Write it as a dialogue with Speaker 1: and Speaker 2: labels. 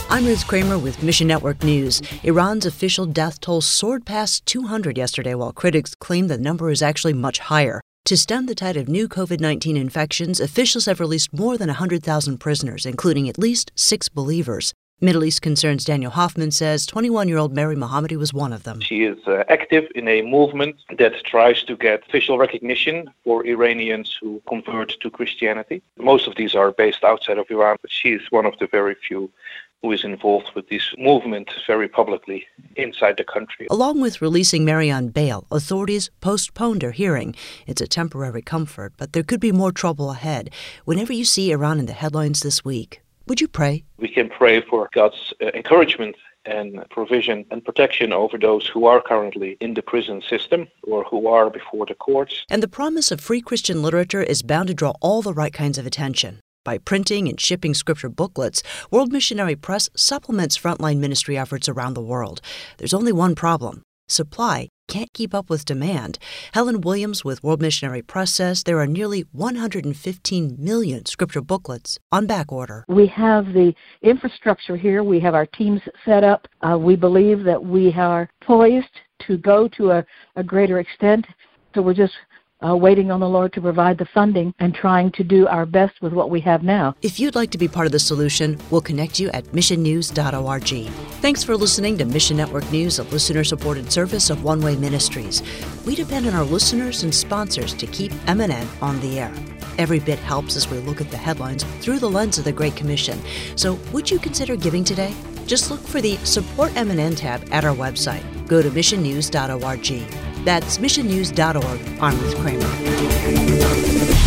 Speaker 1: I'm Ruth Kramer with Mission Network News. Iran's official death toll soared past 200 yesterday, while critics claim the number is actually much higher. To stem the tide of new COVID-19 infections, officials have released more than 100,000 prisoners, including at least 6 believers. Middle East Concerns Daniel Hoffman says 21-year-old Mary Mohammadi was one of them.
Speaker 2: She is active in a movement that tries to get official recognition for Iranians who convert to Christianity. Most of these are based outside of Iran, but she is one of the very few who is involved with this movement very publicly inside the country.
Speaker 1: Along with releasing Mary on bail, authorities postponed her hearing. It's a temporary comfort, but there could be more trouble ahead. Whenever you see Iran in the headlines this week, would you pray?
Speaker 2: We can pray for God's encouragement and provision and protection over those who are currently in the prison system or who are before the courts.
Speaker 1: And the promise of free Christian literature is bound to draw all the right kinds of attention. By printing and shipping scripture booklets, World Missionary Press supplements frontline ministry efforts around the world. There's only one problem. Supply can't keep up with demand. Helen Williams with World Missionary Press says there are nearly 115 million scripture booklets on back order.
Speaker 3: We have the infrastructure here. We have our teams set up. We believe that we are poised to go to a greater extent. So we're just waiting on the Lord to provide the funding and trying to do our best with what we have now.
Speaker 1: If you'd like to be part of the solution, we'll connect you at missionnews.org. Thanks for listening to Mission Network News, a listener-supported service of One Way Ministries. We depend on our listeners and sponsors to keep MNN on the air. Every bit helps as we look at the headlines through the lens of the Great Commission. So would you consider giving today? Just look for the Support MNN tab at our website. Go to missionnews.org. That's missionnews.org. I'm Ruth Kramer.